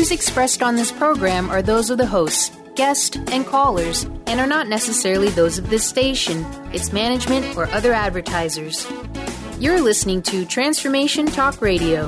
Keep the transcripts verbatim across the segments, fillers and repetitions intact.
views expressed on this program are those of the hosts, guests, and callers, and are not necessarily those of this station, its management, or other advertisers. You're listening to Transformation Talk Radio.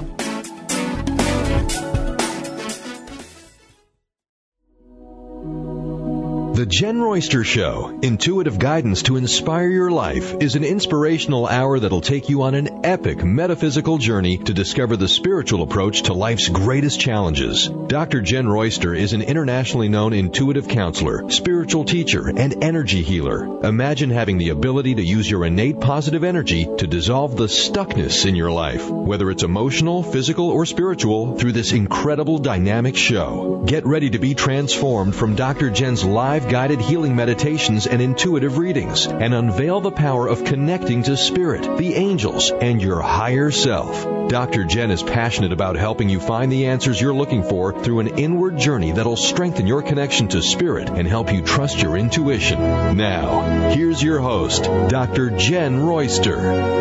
The Jen Royster Show, intuitive guidance to inspire your life, is an inspirational hour that'll take you on an epic metaphysical journey to discover the spiritual approach to life's greatest challenges. Doctor Jen Royster is an internationally known intuitive counselor, spiritual teacher, and energy healer. Imagine having the ability to use your innate positive energy to dissolve the stuckness in your life, whether it's emotional, physical, or spiritual, through this incredible dynamic show. Get ready to be transformed from Doctor Jen's live guided healing meditations and intuitive readings, and unveil the power of connecting to spirit, the angels, and your higher self. Doctor Jen is passionate about helping you find the answers you're looking for through an inward journey that'll strengthen your connection to spirit and help you trust your intuition. Now, here's your host, Doctor Jen Royster.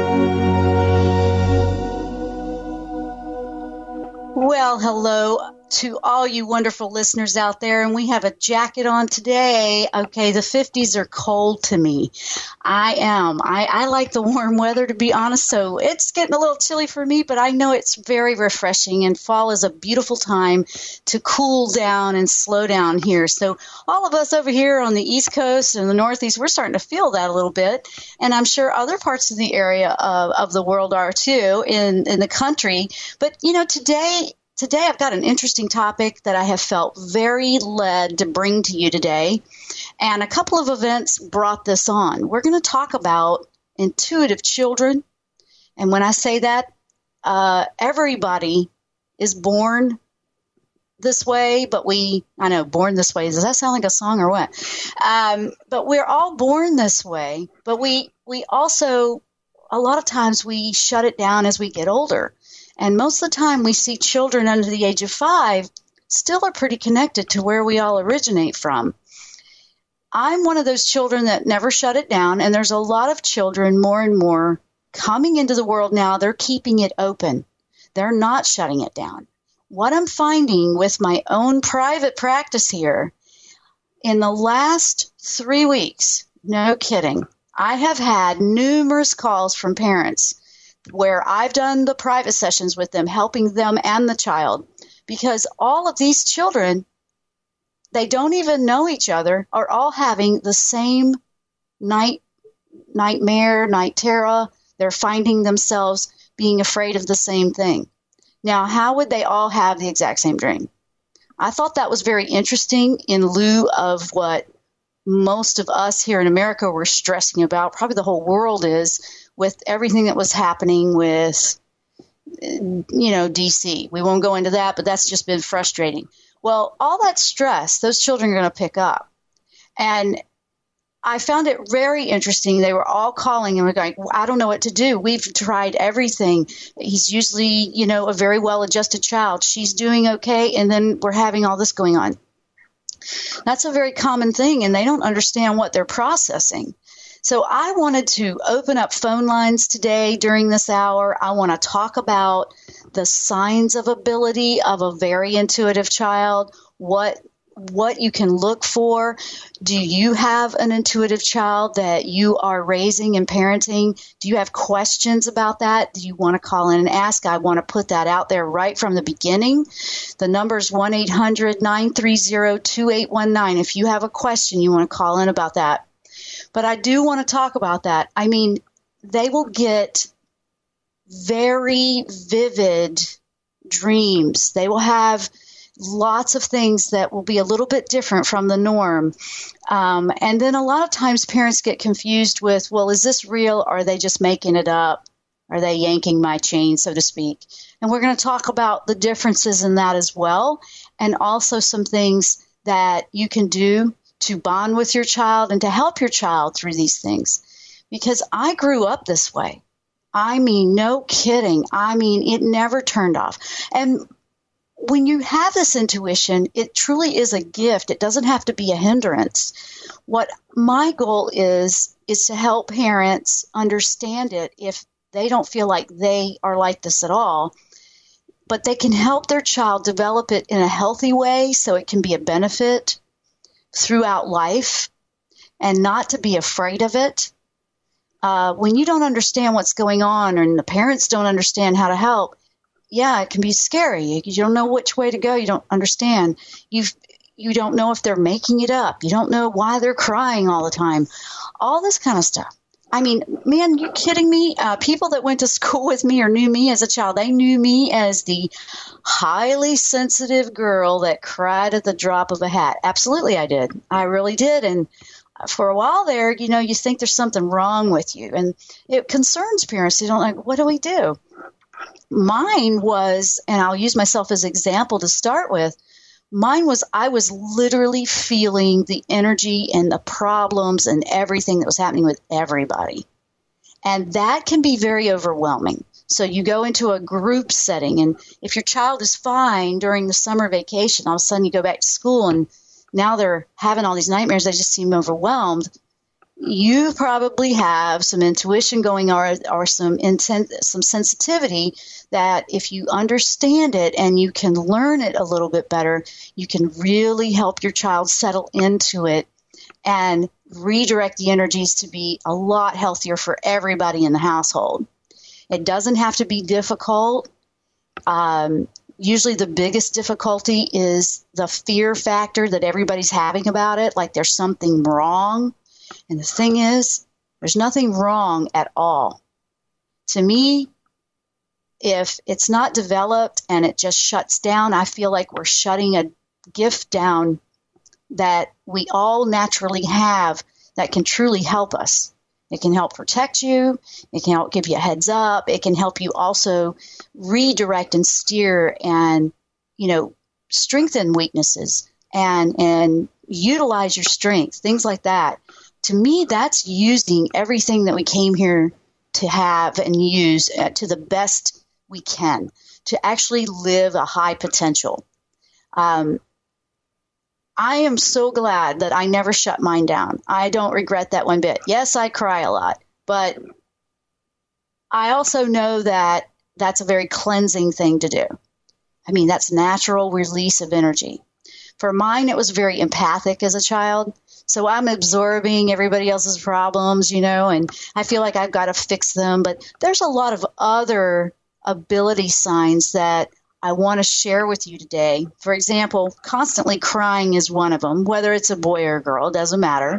Well, hello to all you wonderful listeners out there, and we have a jacket on today. Okay, the fifties are cold to me. I am. I, I like the warm weather, to be honest, so it's getting a little chilly for me, but I know it's very refreshing, and fall is a beautiful time to cool down and slow down here. So all of us over here on the East Coast and the Northeast, we're starting to feel that a little bit, and I'm sure other parts of the area of, of the world are too, in, in the country. But, you know, today... Today, I've got an interesting topic that I have felt very led to bring to you today, and a couple of events brought this on. We're going to talk about intuitive children, and when I say that, uh, everybody is born this way, but we, I know, born this way, does that sound like a song or what? Um, but we're all born this way, but we, we also, a lot of times we shut it down as we get older. And most of the time we see children under the age of five still are pretty connected to where we all originate from. I'm one of those children that never shut it down, and there's a lot of children more and more coming into the world now. They're keeping it open. They're not shutting it down. What I'm finding with my own private practice here, in the last three weeks, no kidding, I have had numerous calls from parents where I've done the private sessions with them, helping them and the child, because all of these children, they don't even know each other, are all having the same night nightmare, night terror. They're finding themselves being afraid of the same thing. Now, how would they all have the exact same dream? I thought that was very interesting in lieu of what most of us here in America were stressing about, probably the whole world is, with everything that was happening with, you know, D C. We won't go into that, but that's just been frustrating. Well, all that stress, those children are going to pick up. And I found it very interesting. They were all calling and were going, I don't know what to do. We've tried everything. He's usually, you know, a very well-adjusted child. She's doing okay, and then we're having all this going on. That's a very common thing, and they don't understand what they're processing. So I wanted to open up phone lines today during this hour. I want to talk about the signs of ability of a very intuitive child, what what you can look for. Do you have an intuitive child that you are raising and parenting? Do you have questions about that? Do you want to call in and ask? I want to put that out there right from the beginning. The number is one eight hundred nine three zero two eight one nine. If you have a question, you want to call in about that. But I do want to talk about that. I mean, they will get very vivid dreams. They will have lots of things that will be a little bit different from the norm. Um, and then a lot of times parents get confused with, well, is this real? Or are they just making it up? Are they yanking my chain, so to speak? And we're going to talk about the differences in that as well, and also some things that you can do to bond with your child and to help your child through these things. Because I grew up this way. I mean, no kidding. I mean, it never turned off. And when you have this intuition, it truly is a gift. It doesn't have to be a hindrance. What my goal is, is to help parents understand it if they don't feel like they are like this at all. but they can help their child develop it in a healthy way so it can be a benefit throughout life and not to be afraid of it. Uh, when you don't understand what's going on and the parents don't understand how to help, yeah, it can be scary. You don't know which way to go. You don't understand. You've, you don't know if they're making it up. You don't know why they're crying all the time. All this kind of stuff. I mean, man, you kidding me? Uh, people that went to school with me or knew me as a child, they knew me as the highly sensitive girl that cried at the drop of a hat. Absolutely, I did. I really did. And for a while there, you know, you think there's something wrong with you. And it concerns parents. They don't like, what do we do? Mine was, and I'll use myself as an example to start with, mine was I was literally feeling the energy and the problems and everything that was happening with everybody. And that can be very overwhelming. So you go into a group setting, and if your child is fine during the summer vacation, all of a sudden you go back to school and now they're having all these nightmares, they just seem overwhelmed. You probably have some intuition going on or, or some intent, some sensitivity that if you understand it and you can learn it a little bit better, you can really help your child settle into it and redirect the energies to be a lot healthier for everybody in the household. It doesn't have to be difficult. Um, usually the biggest difficulty is the fear factor that everybody's having about it, like there's something wrong. And the thing is, there's nothing wrong at all. To me, if it's not developed and it just shuts down, I feel like we're shutting a gift down that we all naturally have that can truly help us. It can help protect you. It can help give you a heads up. It can help you also redirect and steer and, you know, strengthen weaknesses and, and utilize your strengths, things like that. To me, that's using everything that we came here to have and use uh, to the best we can to actually live a high potential. Um, I am so glad that I never shut mine down. I don't regret that one bit. Yes, I cry a lot, but I also know that that's a very cleansing thing to do. I mean, that's natural release of energy. For mine, it was very empathic as a child. So I'm absorbing everybody else's problems, you know, and I feel like I've got to fix them. But there's a lot of other ability signs that I want to share with you today. For example, constantly crying is one of them, whether it's a boy or a girl, doesn't matter.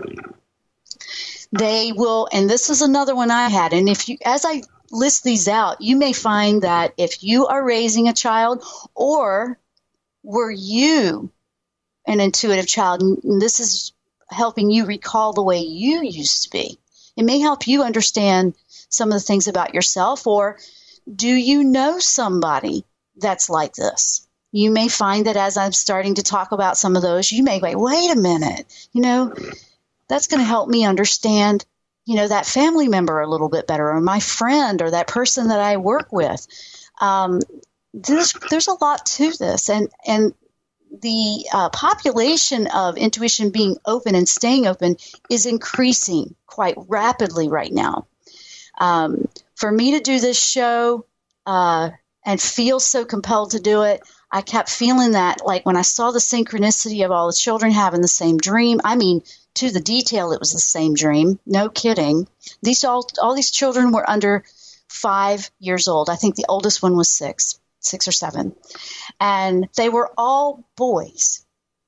They will, and this is another one I had. And if you, as I list these out, you may find that if you are raising a child or were you an intuitive child, and this is helping you recall the way you used to be. It may help you understand some of the things about yourself, or do you know somebody that's like this? You may find that as I'm starting to talk about some of those, you may wait, wait a minute, you know, that's going to help me understand, you know, that family member a little bit better, or my friend, or that person that I work with. Um, there's, there's a lot to this. And, and, the uh, population of intuition being open and staying open is increasing quite rapidly right now. Um, for me to do this show uh, and feel so compelled to do it, I kept feeling that, like when I saw the synchronicity of all the children having the same dream, I mean, to the detail, it was the same dream. No kidding. These all, all these children were under five years old. I think the oldest one was six. six or seven, and they were all boys.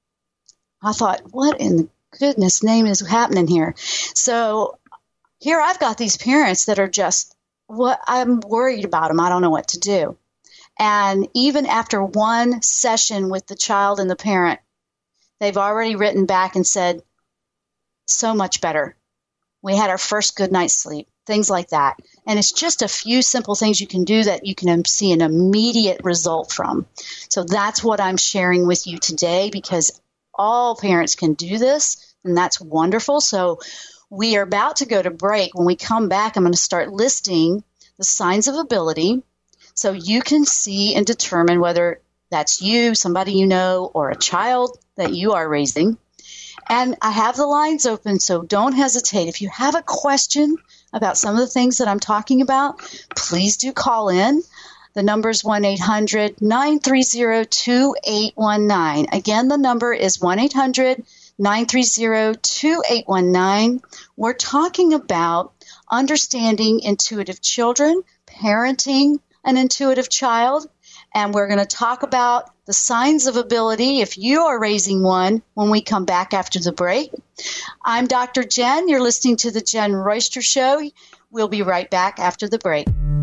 I thought, what in the goodness name is happening here? So here I've got these parents that are just, what I'm worried about them. I don't know what to do. And even after one session with the child and the parent, they've already written back and said, so much better. We had our first good night's sleep. Things like that. And it's just a few simple things you can do that you can see an immediate result from. So that's what I'm sharing with you today, because all parents can do this, and that's wonderful. So we are about to go to break. When we come back, I'm going to start listing the signs of ability so you can see and determine whether that's you, somebody you know, or a child that you are raising. And I have the lines open, so don't hesitate. If you have a question about some of the things that I'm talking about, please do call in. The number is one eight hundred nine three zero two eight one nine. Again, the number is one eight hundred nine three zero two eight one nine. We're talking about understanding intuitive children, parenting an intuitive child, and we're going to talk about the signs of ability if you are raising one when we come back after the break. I'm Doctor Jen. You're listening to The Jen Royster Show. We'll be right back after the break.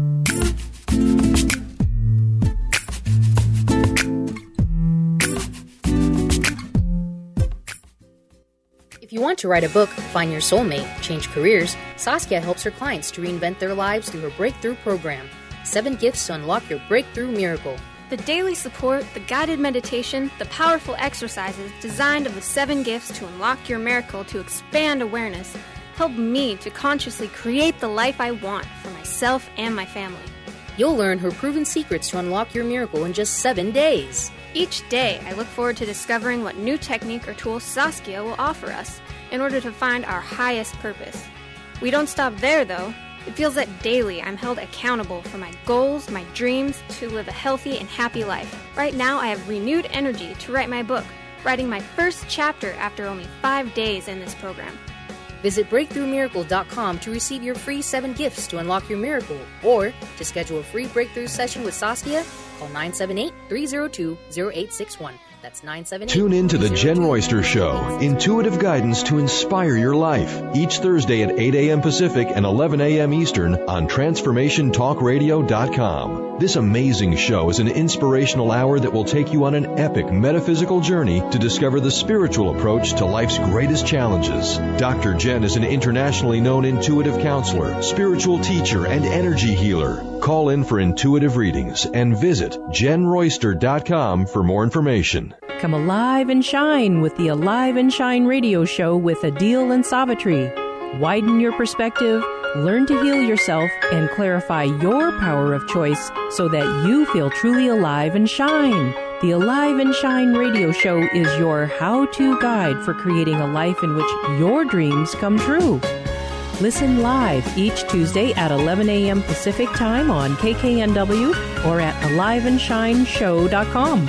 If you want to write a book, find your soulmate, change careers, Saskia helps her clients to reinvent their lives through her Breakthrough program. Seven gifts to unlock your breakthrough miracle. The daily support, the guided meditation, the powerful exercises designed of the seven gifts to unlock your miracle to expand awareness help me to consciously create the life I want for myself and my family. You'll learn her proven secrets to unlock your miracle in just seven days. Each day, I look forward to discovering what new technique or tool Saskia will offer us in order to find our highest purpose. We don't stop there, though. It feels that daily I'm held accountable for my goals, my dreams, to live a healthy and happy life. Right now, I have renewed energy to write my book, writing my first chapter after only five days in this program. Visit breakthrough miracle dot com to receive your free seven gifts to unlock your miracle, or to schedule a free breakthrough session with Saskia, call nine seven eight, three zero two, zero eight six one. That's nine seven eight. Tune in to The Jen Royster Show, intuitive guidance to inspire your life, each Thursday at eight a.m. Pacific and eleven a.m. Eastern on transformation talk radio dot com. This amazing show is an inspirational hour that will take you on an epic metaphysical journey to discover the spiritual approach to life's greatest challenges. Doctor Jen is an internationally known intuitive counselor, spiritual teacher, and energy healer. Call in for intuitive readings and visit jen royster dot com for more information. Come alive and shine with the Alive and Shine radio show with Adil and Savitri. Widen your perspective, learn to heal yourself, and clarify your power of choice so that you feel truly alive and shine. The Alive and Shine radio show is your how-to guide for creating a life in which your dreams come true. Listen live each Tuesday at eleven a.m. Pacific Time on K K N W or at alive and shine show dot com.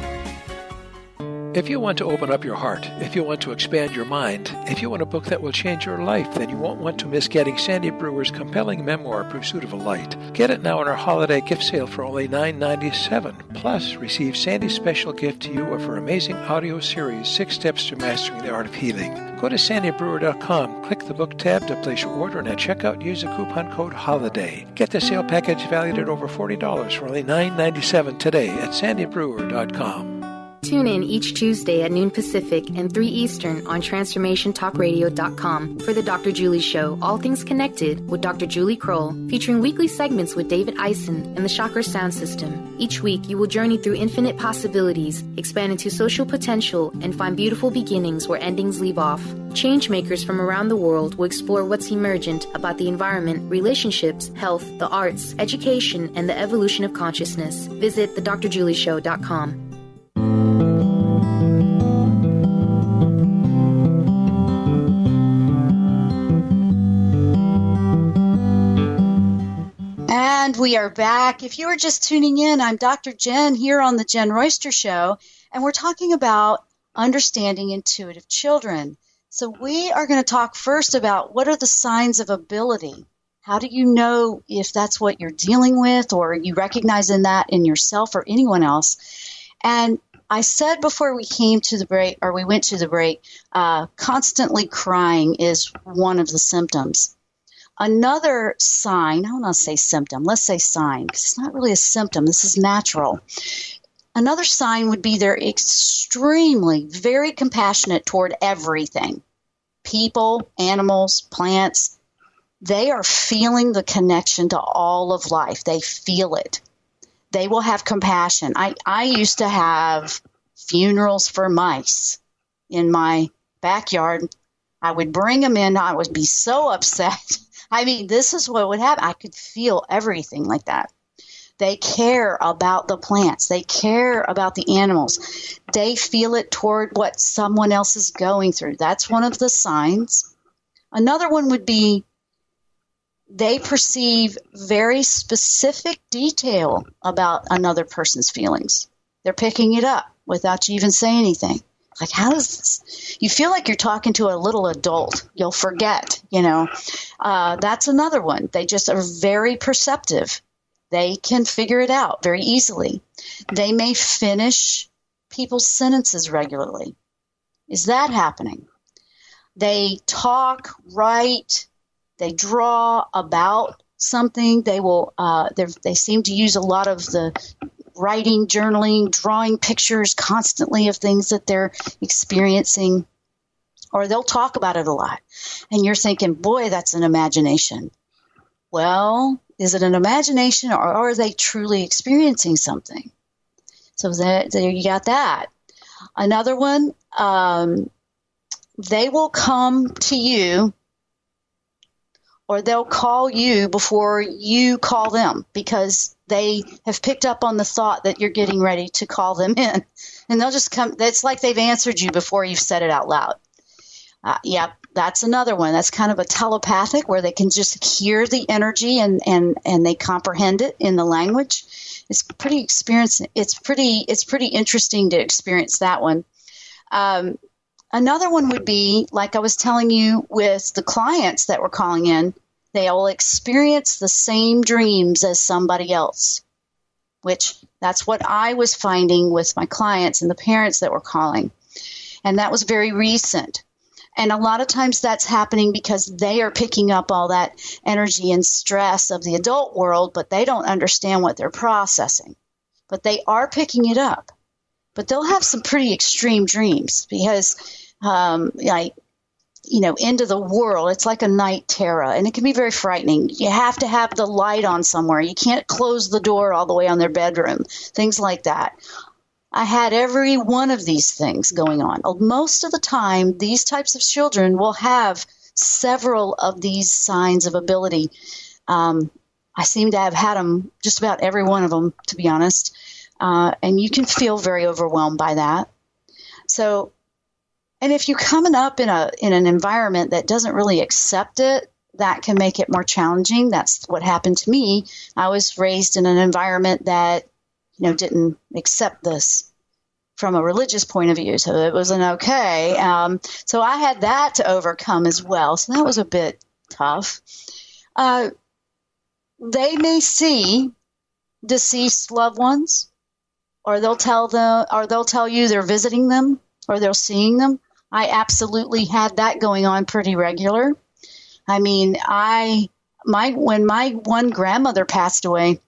If you want to open up your heart, if you want to expand your mind, if you want a book that will change your life, then you won't want to miss getting Sandy Brewer's compelling memoir, Pursuit of a Light. Get it now in our holiday gift sale for only nine dollars and ninety-seven cents. Plus, receive Sandy's special gift to you of her amazing audio series, Six Steps to Mastering the Art of Healing. Go to sandy brewer dot com, click the book tab to place your order, and at checkout use the coupon code HOLIDAY. Get the sale package valued at over forty dollars for only nine dollars and ninety-seven cents today at sandy brewer dot com. Tune in each Tuesday at noon Pacific and three Eastern on transformation talk radio dot com for the Doctor Julie Show, All Things Connected with Doctor Julie Kroll, featuring weekly segments with David Eisen and the Chakra Sound System. Each week, you will journey through infinite possibilities, expand into social potential, and find beautiful beginnings where endings leave off. Changemakers from around the world will explore what's emergent about the environment, relationships, health, the arts, education, and the evolution of consciousness. Visit the dr julie show dot com. And we are back. If you are just tuning in, I'm Doctor Jen here on the Jen Royster Show, and we're talking about understanding intuitive children. So we are going to talk first about what are the signs of ability. How do you know if that's what you're dealing with, or you recognizing that in yourself or anyone else? And I said before we came to the break, or we went to the break, uh, constantly crying is one of the symptoms. Another sign, I don't want to say symptom, let's say sign, because it's not really a symptom. This is natural. Another sign would be they're extremely, very compassionate toward everything. People, animals, plants, they are feeling the connection to all of life. They feel it. They will have compassion. I, I used to have funerals for mice in my backyard. I would bring them in. I would be so upset. I mean, this is what would happen. I could feel everything like that. They care about the plants. They care about the animals. They feel it toward what someone else is going through. That's one of the signs. Another one would be they perceive very specific detail about another person's feelings. They're picking it up without you even saying anything. Like, how does this? You feel like you're talking to a little adult. You'll forget, you know. Uh, that's another one. They just are very perceptive. They can figure it out very easily. They may finish people's sentences regularly. Is that happening? They talk, write, they draw about something. They will. Uh, they seem to use a lot of the writing, journaling, drawing pictures constantly of things that they're experiencing, or they'll talk about it a lot. And you're thinking, boy, that's an imagination. Well, is it an imagination, or are they truly experiencing something? So there, there you got that. Another one, um, they will come to you, or they'll call you before you call them, because they have picked up on the thought that you're getting ready to call them in. And they'll just come. It's like they've answered you before you've said it out loud. Uh, yeah, that's another one. That's kind of a telepathic, where they can just hear the energy and, and, and they comprehend it in the language. It's pretty experience. It's pretty. It's pretty interesting to experience that one. Um, another one would be, like I was telling you with the clients that were calling in, they will experience the same dreams as somebody else, which that's what I was finding with my clients and the parents that were calling. And that was very recent. And a lot of times that's happening because they are picking up all that energy and stress of the adult world, but they don't understand what they're processing. But they are picking it up. But they'll have some pretty extreme dreams because, um, like, you know, into the world, it's like a night terror, and it can be very frightening. You have to have the light on somewhere. You can't close the door all the way on their bedroom, things like that. I had every one of these things going on. Most of the time, these types of children will have several of these signs of ability. Um, I seem to have had them, just about every one of them, to be honest. Uh, and you can feel very overwhelmed by that. So, and if you're coming up in a in an environment that doesn't really accept it, that can make it more challenging. That's what happened to me. I was raised in an environment that, you know, didn't accept this from a religious point of view, so it wasn't okay. Um, so I had that to overcome as well. So that was a bit tough. Uh, they may see deceased loved ones, or they'll tell them, or they'll tell you they're visiting them, or they're seeing them. I absolutely had that going on pretty regular. I mean, I my when my one grandmother passed away,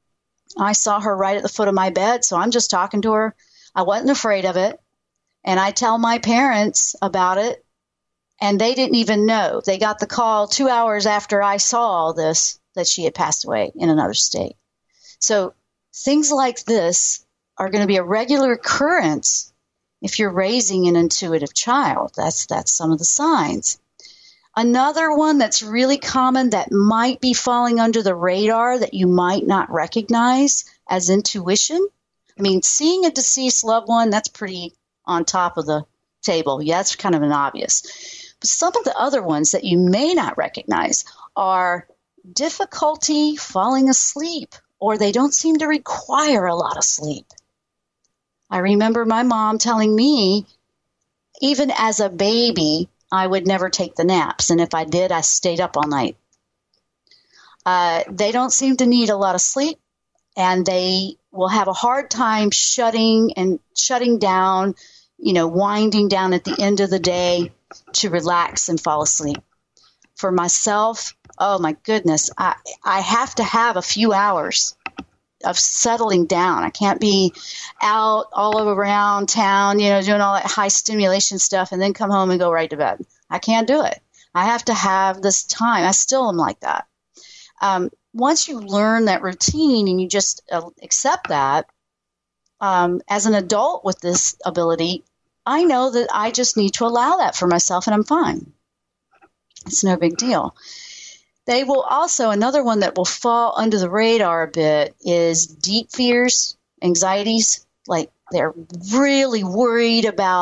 I saw her right at the foot of my bed, so I'm just talking to her. I wasn't afraid of it, and I tell my parents about it, and they didn't even know. They got the call two hours after I saw all this that she had passed away in another state. So things like this are going to be a regular occurrence if you're raising an intuitive child. That's that's some of the signs. Another one that's really common that might be falling under the radar that you might not recognize as intuition. I mean, seeing a deceased loved one, that's pretty on top of the table. Yeah, that's kind of an obvious. But some of the other ones that you may not recognize are difficulty falling asleep, or they don't seem to require a lot of sleep. I remember my mom telling me, even as a baby, I would never take the naps. And if I did, I stayed up all night. Uh, they don't seem to need a lot of sleep, and they will have a hard time shutting and shutting down, you know, winding down at the end of the day to relax and fall asleep. For myself, oh my goodness, I, I have to have a few hours of settling down. I can't be out all around town, you know, doing all that high stimulation stuff and then come home and go right to bed. I can't do it. I have to have this time. I still am like that. Um, once you learn that routine and you just uh, accept that, um, as an adult with this ability, I know that I just need to allow that for myself, and I'm fine. It's no big deal. They will also, another one that will fall under the radar a bit is deep fears, anxieties, like they're really worried about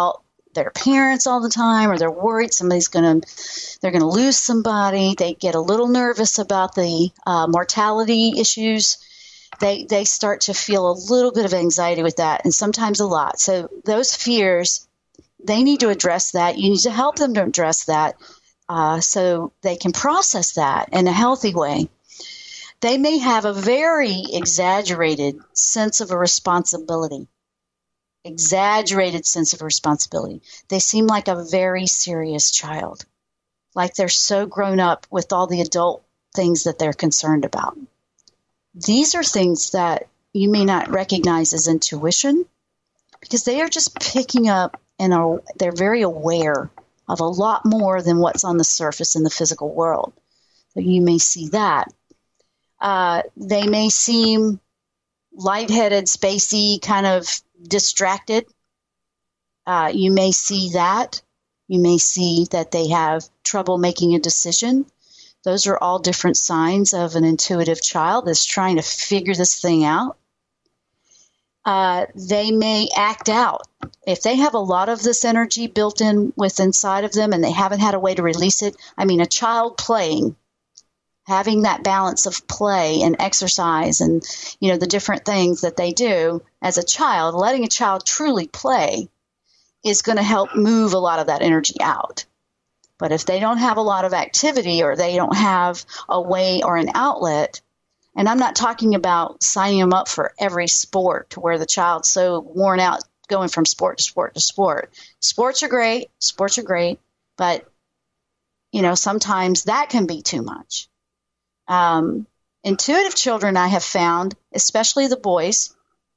their parents all the time, or they're worried somebody's going to, they're going to lose somebody. They get a little nervous about the uh, mortality issues. They, they start to feel a little bit of anxiety with that, and sometimes a lot. So those fears, they need to address that. You need to help them to address that uh, so they can process that in a healthy way. They may have a very exaggerated sense of a responsibility. Exaggerated sense of responsibility. They seem like a very serious child, like they're so grown up with all the adult things that they're concerned about. These are things that you may not recognize as intuition, because they are just picking up and are, they're very aware of a lot more than what's on the surface in the physical world. So you may see that. Uh, they may seem lightheaded, spacey, kind of distracted. Uh, you may see that. You may see that they have trouble making a decision. Those are all different signs of an intuitive child that's trying to figure this thing out. Uh, they may act out. If they have a lot of this energy built in with inside of them and they haven't had a way to release it, I mean, a child playing, having that balance of play and exercise and, you know, the different things that they do as a child, letting a child truly play is going to help move a lot of that energy out. But if they don't have a lot of activity, or they don't have a way or an outlet, and I'm not talking about signing them up for every sport to where the child's so worn out going from sport to sport to sport. Sports are great. Sports are great. But, you know, sometimes that can be too much. Um, intuitive children, I have found, especially the boys,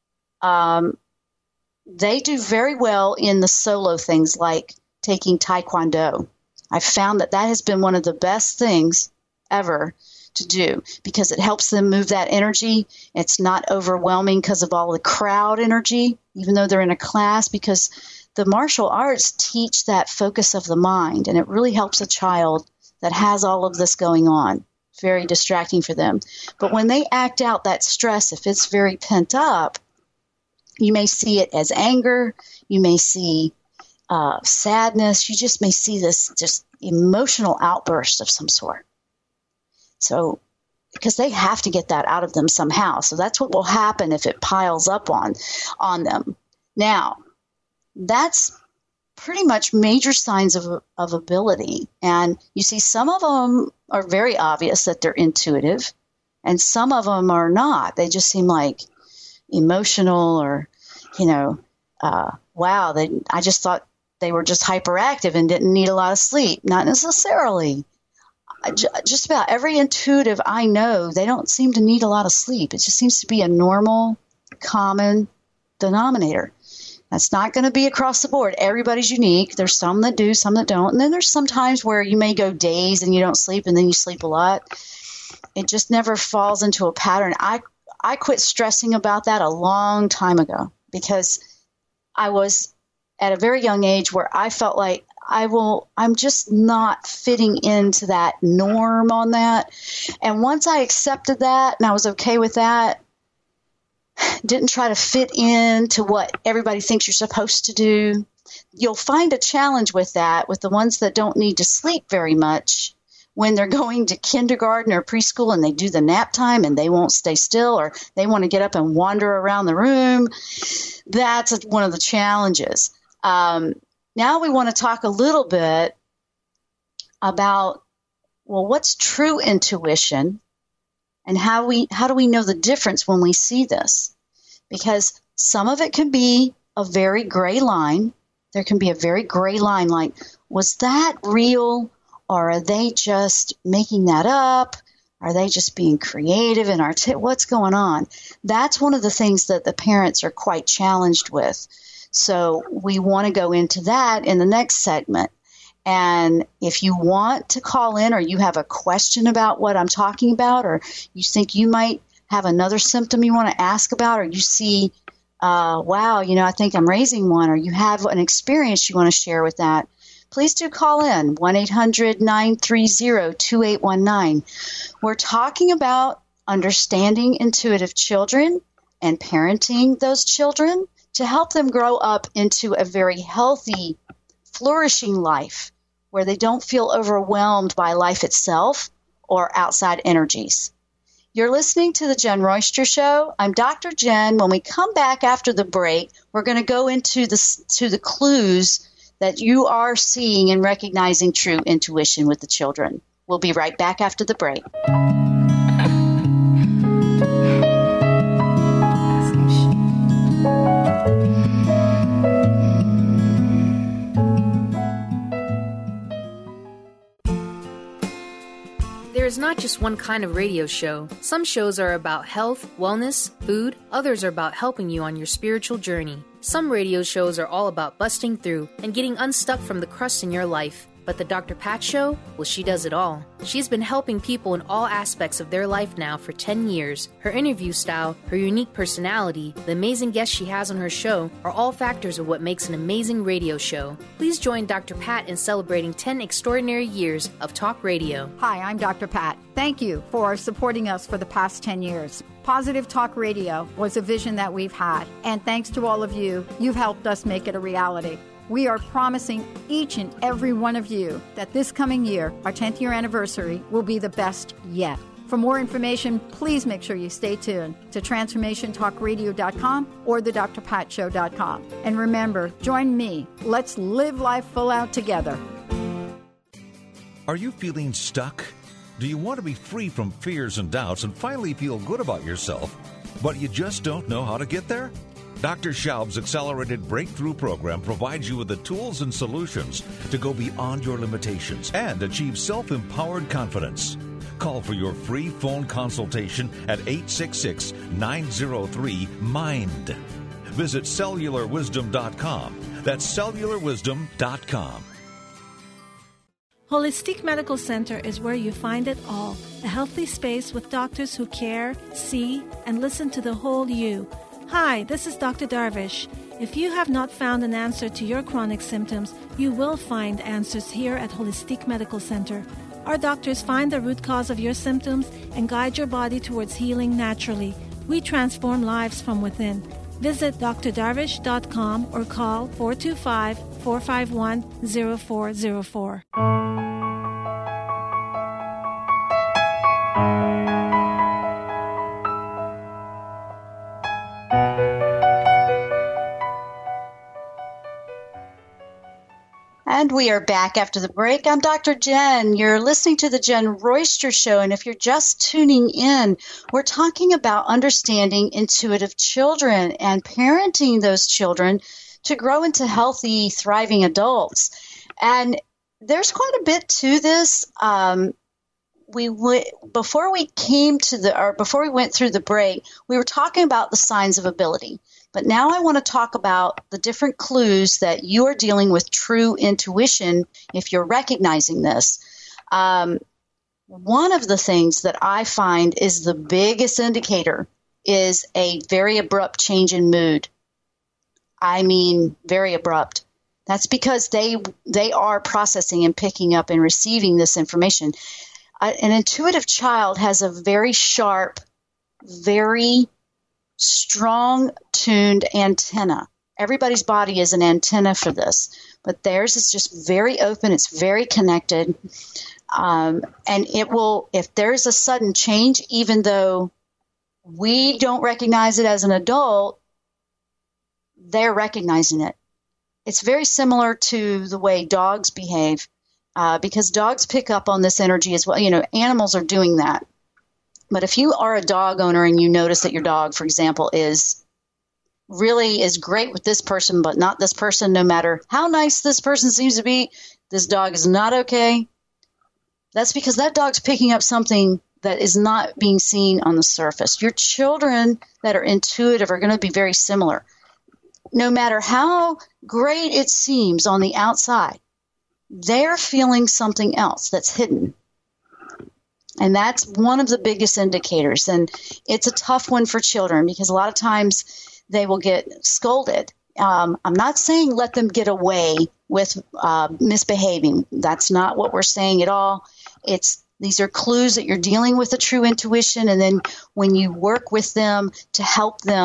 um, they do very well in the solo things like taking Taekwondo. I've found that that has been one of the best things ever to do, because it helps them move that energy. It's not overwhelming because of all the crowd energy, even though they're in a class, because the martial arts teach that focus of the mind, and it really helps a child that has all of this going on. Very distracting for them. But when they act out that stress, if it's very pent up, you may see it as anger. You may see uh, sadness. You just may see this just emotional outburst of some sort. So, because they have to get that out of them somehow. So that's what will happen if it piles up on, on them. Now, that's pretty much major signs of, of ability. And you see some of them are very obvious that they're intuitive, and some of them are not. They just seem like emotional, or, you know, uh, wow, they, I just thought they were just hyperactive and didn't need a lot of sleep. Not necessarily. Just about every intuitive I know, they don't seem to need a lot of sleep. It just seems to be a normal, common denominator. That's not going to be across the board. Everybody's unique. There's some that do, some that don't. And then there's some times where you may go days and you don't sleep, and then you sleep a lot. It just never falls into a pattern. I I quit stressing about that a long time ago, because I was at a very young age where I felt like I will, I'm just not fitting into that norm on that. And once I accepted that and I was okay with that, didn't try to fit into what everybody thinks you're supposed to do, you'll find a challenge with that, with the ones that don't need to sleep very much when they're going to kindergarten or preschool and they do the nap time and they won't stay still, or they want to get up and wander around the room. That's one of the challenges. Um, now we want to talk a little bit about, well, what's true intuition? And how we how do we know the difference when we see this? Because some of it can be a very gray line. There can be a very gray line, like, was that real, or are they just making that up? Are they just being creative and artistic? What's going on? That's one of the things that the parents are quite challenged with. So we want to go into that in the next segment. And if you want to call in, or you have a question about what I'm talking about, or you think you might have another symptom you want to ask about, or you see, uh, wow, you know, I think I'm raising one, or you have an experience you want to share with that, please do call in, one eight hundred nine three zero two eight one nine. We're talking about understanding intuitive children and parenting those children to help them grow up into a very healthy flourishing life where they don't feel overwhelmed by life itself or outside energies. You're listening to The Jen Royster Show. I'm Doctor Jen. When we come back after the break, we're going to go into the, to the clues that you are seeing and recognizing true intuition with the children. We'll be right back after the break. There is not just one kind of radio show. Some shows are about health, wellness, food. Others are about helping you on your spiritual journey. Some radio shows are all about busting through and getting unstuck from the crust in your life. But the Doctor Pat Show? Well, she does it all. She's been helping people in all aspects of their life now for ten years. Her interview style, her unique personality, the amazing guests she has on her show are all factors of what makes an amazing radio show. Please join Doctor Pat in celebrating ten extraordinary years of talk radio. Hi, I'm Doctor Pat. Thank you for supporting us for the past ten years. Positive Talk Radio was a vision that we've had, and thanks to all of you, you've helped us make it a reality. We are promising each and every one of you that this coming year, our tenth year anniversary, will be the best yet. For more information, please make sure you stay tuned to transformation talk radio dot com or the dr pat show dot com. And remember, join me. Let's live life full out together. Are you feeling stuck? Do you want to be free from fears and doubts and finally feel good about yourself, but you just don't know how to get there? Doctor Schaub's Accelerated Breakthrough Program provides you with the tools and solutions to go beyond your limitations and achieve self-empowered confidence. Call for your free phone consultation at eight six six, nine zero three, M I N D. Visit cellular wisdom dot com. That's cellular wisdom dot com. Holistic Medical Center is where you find it all. A healthy space with doctors who care, see, and listen to the whole you. Hi, this is Doctor Darvish. If you have not found an answer to your chronic symptoms, you will find answers here at Holistic Medical Center. Our doctors find the root cause of your symptoms and guide your body towards healing naturally. We transform lives from within. Visit d r darvish dot com or call four two five, four five one, zero four zero four. And we are back after the break. I'm Doctor Jen. You're listening to the Jen Royster Show, and if you're just tuning in, we're talking about understanding intuitive children and parenting those children to grow into healthy, thriving adults. And there's quite a bit to this. Um, we w- before we came to the, or before we went through the break, we were talking about the signs of ability. But now I want to talk about the different clues that you are dealing with true intuition if you're recognizing this. Um, one of the things that I find is the biggest indicator is a very abrupt change in mood. I mean, very abrupt. That's because they they are processing and picking up and receiving this information. Uh, an intuitive child has a very sharp, very strong tuned antenna. Everybody's body is an antenna for this, but theirs is just very open. It's very connected. Um, and it will, if there's a sudden change, even though we don't recognize it as an adult, they're recognizing it. It's very similar to the way dogs behave, uh, because dogs pick up on this energy as well. You know, animals are doing that. But if you are a dog owner and you notice that your dog, for example, is really is great with this person, but not this person, no matter how nice this person seems to be, this dog is not okay. That's because that dog's picking up something that is not being seen on the surface. Your children that are intuitive are going to be very similar. No matter how great it seems on the outside, they're feeling something else that's hidden. And that's one of the biggest indicators. And it's a tough one for children because a lot of times they will get scolded. Um, I'm not saying let them get away with uh, misbehaving. That's not what we're saying at all. It's these are clues that you're dealing with a true intuition. And then when you work with them to help them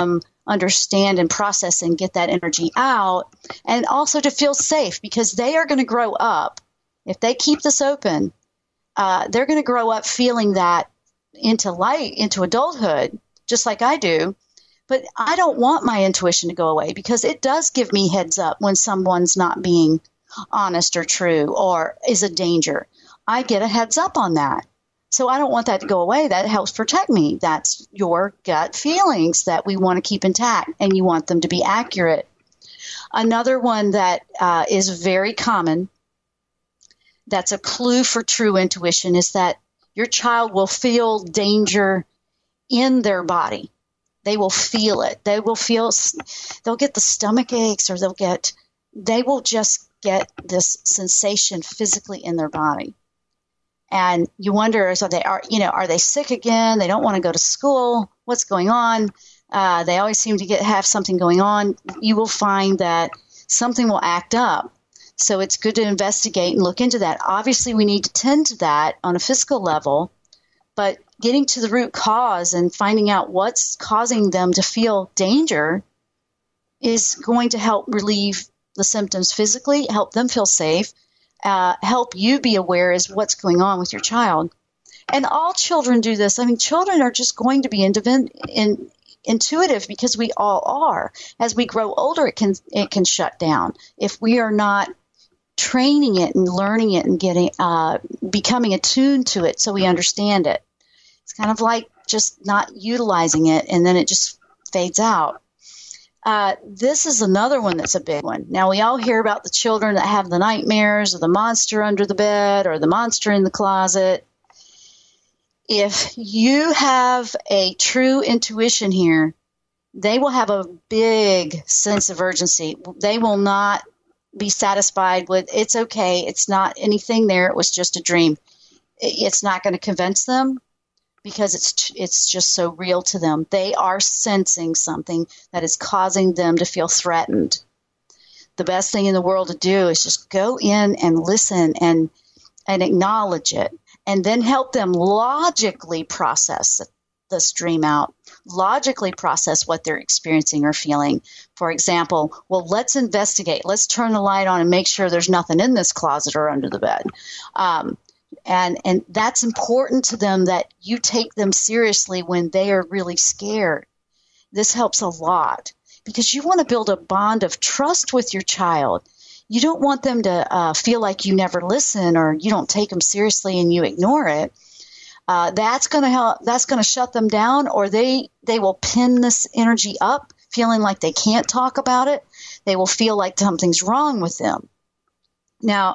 understand and process and get that energy out, and also to feel safe, because they are going to grow up. If they keep this open, uh, they're going to grow up feeling that into light, into adulthood, just like I do. But I don't want my intuition to go away, because it does give me heads up when someone's not being honest or true or is a danger. I get a heads up on that. So I don't want that to go away. That helps protect me. That's your gut feelings that we want to keep intact, and you want them to be accurate. Another one that uh, is very common, that's a clue for true intuition, is that your child will feel danger in their body. They will feel it. They will feel, they'll get the stomach aches, or they'll get, they will just get this sensation physically in their body. And you wonder, so they are, you know, are they sick again? They don't want to go to school. What's going on? Uh, they always seem to get have something going on. You will find that something will act up. So it's good to investigate and look into that. Obviously, we need to tend to that on a physical level, but getting to the root cause and finding out what's causing them to feel danger is going to help relieve the symptoms physically, help them feel safe, uh, help you be aware as what's going on with your child. And all children do this. I mean, children are just going to be indiv- in, intuitive, because we all are. As we grow older, it can it can shut down if we are not training it and learning it and getting uh, becoming attuned to it so we understand it. It's kind of like just not utilizing it, and then it just fades out. Uh, this is another one that's a big one. Now, we all hear about the children that have the nightmares, or the monster under the bed, or the monster in the closet. If you have a true intuition here, they will have a big sense of urgency. They will not be satisfied with, it's okay, it's not anything there, it was just a dream. It's not going to convince them, because it's it's just so real to them. They are sensing something that is causing them to feel threatened. The best thing in the world to do is just go in and listen and and acknowledge it, and then help them logically process this dream out, logically process what they're experiencing or feeling. For example, well, let's investigate. Let's turn the light on and make sure there's nothing in this closet or under the bed. Um, And and that's important to them, that you take them seriously when they are really scared. This helps a lot, because you want to build a bond of trust with your child. You don't want them to uh, feel like you never listen, or you don't take them seriously and you ignore it. Uh, that's going to help. That's going to shut them down, or they they will pin this energy up, feeling like they can't talk about it. They will feel like something's wrong with them. Now,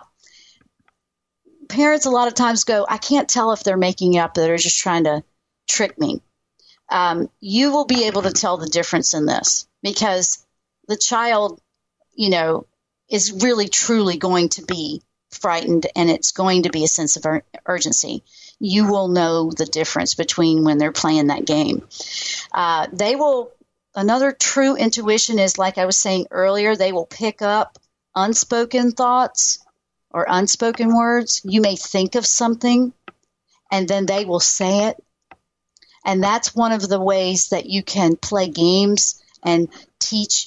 parents a lot of times go, I can't tell if they're making it up, they're just trying to trick me. Um, you will be able to tell the difference in this, because the child, you know, is really truly going to be frightened, and it's going to be a sense of ur- urgency. You will know the difference between when they're playing that game. Uh, they will, another true intuition is, like I was saying earlier, they will pick up unspoken thoughts or unspoken words. You may think of something, and then they will say it. And that's one of the ways that you can play games and teach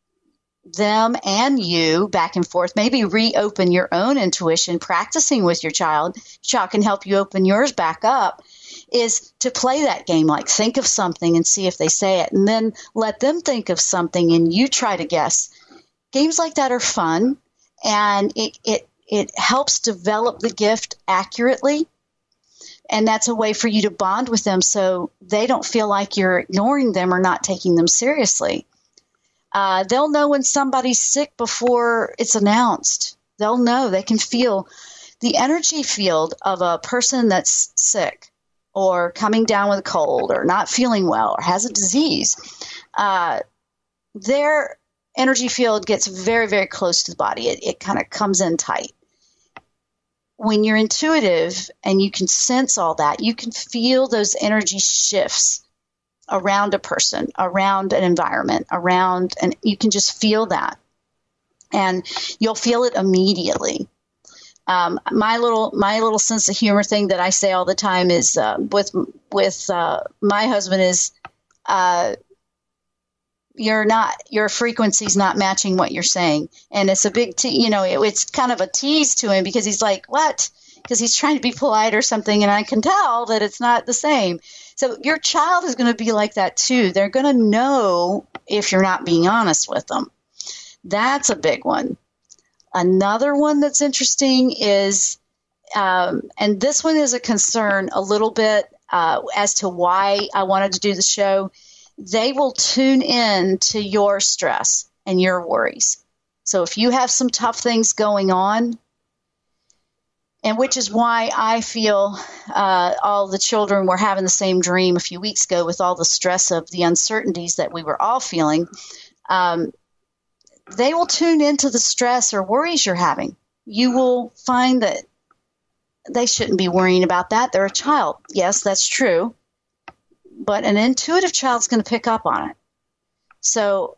them and you back and forth. Maybe reopen your own intuition, practicing with your child. Your child can help you open yours back up, is to play that game, like think of something and see if they say it, and then let them think of something and you try to guess. Games like that are fun, and it, it It helps develop the gift accurately, and that's a way for you to bond with them so they don't feel like you're ignoring them or not taking them seriously. Uh, they'll know when somebody's sick before it's announced. They'll know. They can feel the energy field of a person that's sick or coming down with a cold or not feeling well or has a disease. Uh, their energy field gets very, very close to the body. It, it kind of comes in tight. When you're intuitive and you can sense all that, you can feel those energy shifts around a person, around an environment, around, and you can just feel that. And you'll feel it immediately. Um, my little my little sense of humor thing that I say all the time is uh, with with uh, my husband is uh, you're not, your frequency's not matching what you're saying. And it's a big, te- you know, it, it's kind of a tease to him because he's like, what? Because he's trying to be polite or something, and I can tell that it's not the same. So your child is going to be like that too. They're going to know if you're not being honest with them. That's a big one. Another one that's interesting is, um, and this one is a concern a little bit uh, as to why I wanted to do the show. They will tune in to your stress and your worries. So if you have some tough things going on, and which is why I feel uh, all the children were having the same dream a few weeks ago with all the stress of the uncertainties that we were all feeling, um, they will tune into the stress or worries you're having. You will find that they shouldn't be worrying about that. They're a child. Yes, that's true. But an intuitive child's going to pick up on it. So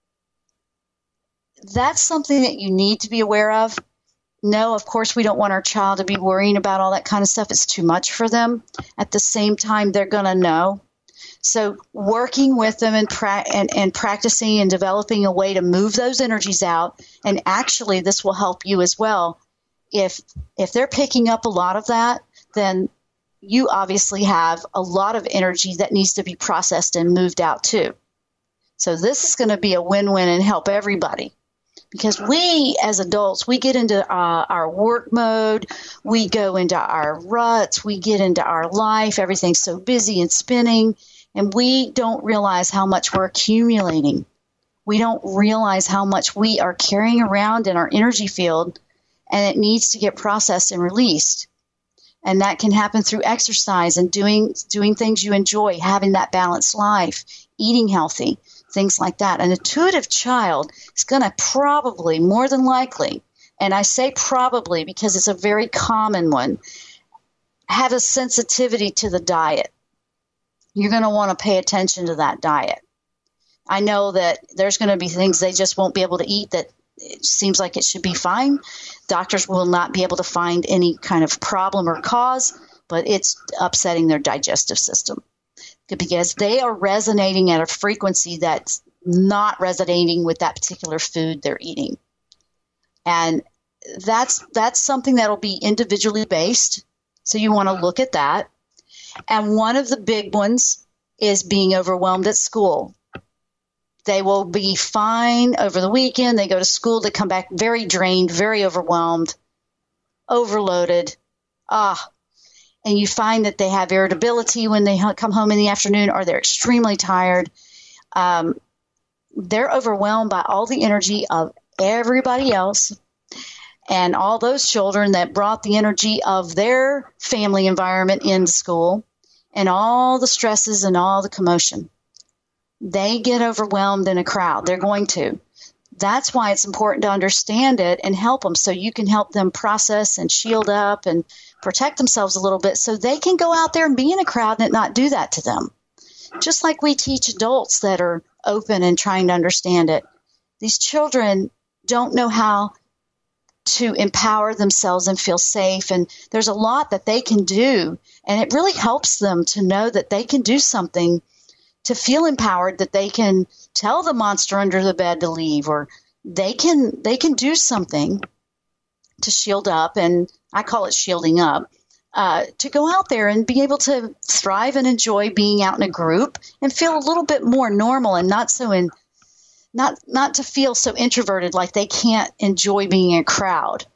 that's something that you need to be aware of. No, of course, we don't want our child to be worrying about all that kind of stuff. It's too much for them. At the same time, they're going to know. So working with them and, pra- and, and practicing and developing a way to move those energies out, and actually this will help you as well. If if they're picking up a lot of that, then you obviously have a lot of energy that needs to be processed and moved out too. So this is going to be a win-win and help everybody. Because we, as adults, we get into uh, our work mode, we go into our ruts, we get into our life, everything's so busy and spinning, and we don't realize how much we're accumulating. We don't realize how much we are carrying around in our energy field, and it needs to get processed and released. And that can happen through exercise and doing doing things you enjoy, having that balanced life, eating healthy, things like that. An intuitive child is going to probably, more than likely, and I say probably because it's a very common one, have a sensitivity to the diet. You're going to want to pay attention to that diet. I know that there's going to be things they just won't be able to eat that it seems like it should be fine. Doctors will not be able to find any kind of problem or cause, but it's upsetting their digestive system because they are resonating at a frequency that's not resonating with that particular food they're eating. And that's that's something that'll be individually based. So you want to look at that. And one of the big ones is being overwhelmed at school. They will be fine over the weekend. They go to school. They come back very drained, very overwhelmed, overloaded. Ah, and you find that they have irritability when they come home in the afternoon, or they're extremely tired. Um, they're overwhelmed by all the energy of everybody else and all those children that brought the energy of their family environment into school and all the stresses and all the commotion. They get overwhelmed in a crowd. They're going to. That's why it's important to understand it and help them so you can help them process and shield up and protect themselves a little bit so they can go out there and be in a crowd and not do that to them. Just like we teach adults that are open and trying to understand it. These children don't know how to empower themselves and feel safe, and there's a lot that they can do, and it really helps them to know that they can do something to feel empowered, that they can tell the monster under the bed to leave, or they can they can do something to shield up, and I call it shielding up, uh, to go out there and be able to thrive and enjoy being out in a group and feel a little bit more normal and not so in not not to feel so introverted like they can't enjoy being in a crowd.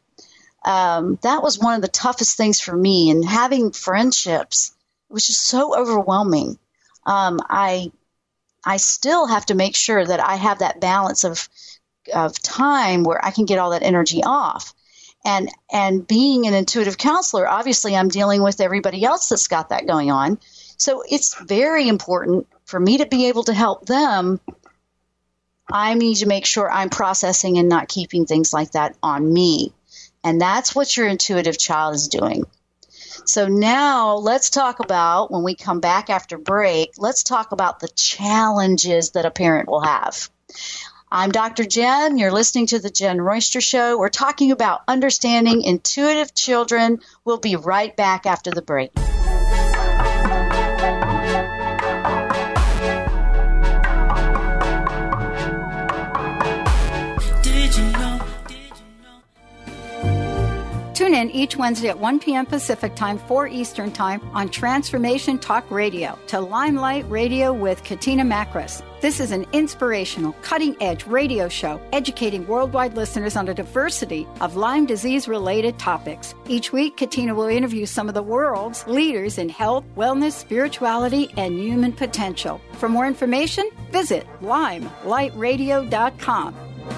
Um, that was one of the toughest things for me, and having friendships was just so overwhelming. Um, I I still have to make sure that I have that balance of of time where I can get all that energy off. And and being an intuitive counselor, obviously I'm dealing with everybody else that's got that going on. So it's very important for me to be able to help them. I need to make sure I'm processing and not keeping things like that on me. And that's what your intuitive child is doing. So now let's talk about, when we come back after break, let's talk about the challenges that a parent will have. I'm Doctor Jen. You're listening to The Jen Royster Show. We're talking about understanding intuitive children. We'll be right back after the break. Tune in each Wednesday at one p.m. Pacific Time, four Eastern Time on Transformation Talk Radio to Limelight Radio with Katina Makris. This is an inspirational, cutting-edge radio show educating worldwide listeners on a diversity of Lyme disease-related topics. Each week, Katina will interview some of the world's leaders in health, wellness, spirituality, and human potential. For more information, visit limelight radio dot com.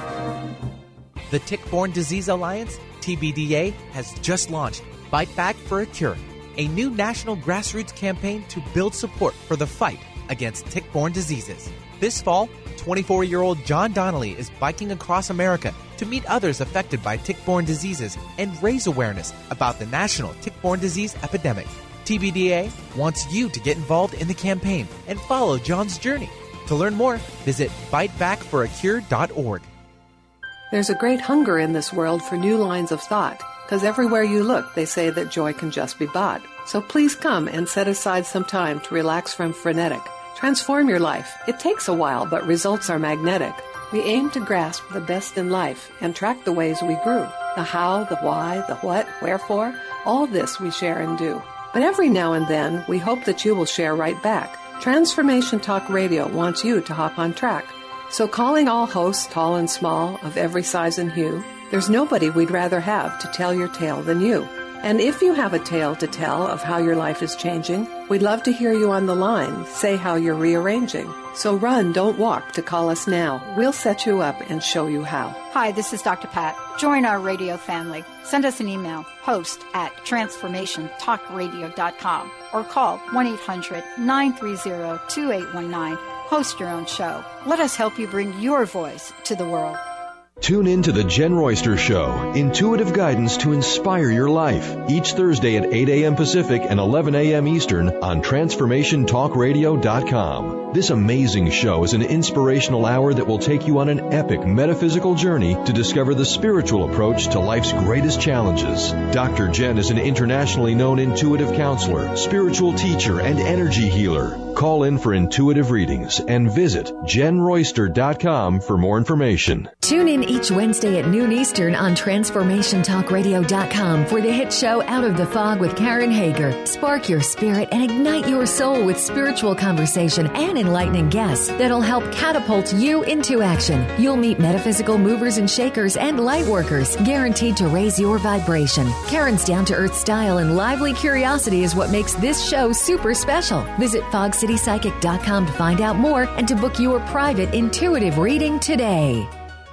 The Tick-Borne Disease Alliance, T B D A, has just launched Fight Back for a Cure, a new national grassroots campaign to build support for the fight against tick-borne diseases. This fall, twenty-four-year-old John Donnelly is biking across America to meet others affected by tick-borne diseases and raise awareness about the national tick-borne disease epidemic. T B D A wants you to get involved in the campaign and follow John's journey. To learn more, visit fight back for a cure dot org. There's a great hunger in this world for new lines of thought, because everywhere you look, they say that joy can just be bought. So please come and set aside some time to relax from frenetic. Transform your life. It takes a while, but results are magnetic. We aim to grasp the best in life and track the ways we grew. The how, the why, the what, wherefore, all this we share and do. But every now and then, we hope that you will share right back. Transformation Talk Radio wants you to hop on track. So calling all hosts, tall and small, of every size and hue, there's nobody we'd rather have to tell your tale than you. And if you have a tale to tell of how your life is changing, we'd love to hear you on the line say how you're rearranging. So run, don't walk to call us now. We'll set you up and show you how. Hi, this is Doctor Pat. Join our radio family. Send us an email, host at transformation talk radio dot com, or call one eight hundred nine three zero two eight one nine. Host your own show. Let us help you bring your voice to the world. Tune in to The Jen Royster Show, intuitive guidance to inspire your life, each Thursday at eight a.m. Pacific and eleven a.m. Eastern on transformation talk radio dot com. This amazing show is an inspirational hour that will take you on an epic metaphysical journey to discover the spiritual approach to life's greatest challenges. Doctor Jen is an internationally known intuitive counselor, spiritual teacher, and energy healer. Call in for intuitive readings and visit jen royster dot com for more information. Tune in each Wednesday at noon Eastern on transformation talk radio dot com for the hit show Out of the Fog with Karen Hager. Spark your spirit and ignite your soul with spiritual conversation and enlightening guests that'll help catapult you into action. You'll meet metaphysical movers and shakers and light workers guaranteed to raise your vibration. Karen's down-to-earth style and lively curiosity is what makes this show super special. Visit fog city psychic dot com to find out more and to book your private intuitive reading today.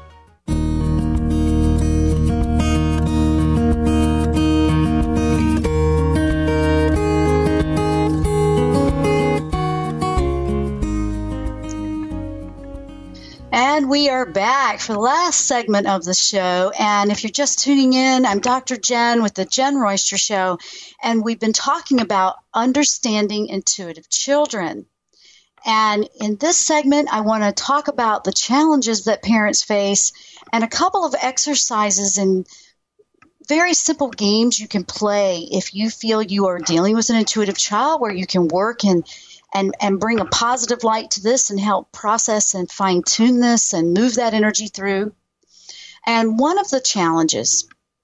And we are back for the last segment of the show. And if you're just tuning in, I'm Doctor Jen with the Jen Royster Show. And we've been talking about understanding intuitive children. And in this segment, I want to talk about the challenges that parents face and a couple of exercises and very simple games you can play if you feel you are dealing with an intuitive child, where you can work and And, and bring a positive light to this and help process and fine-tune this and move that energy through. And one of the challenges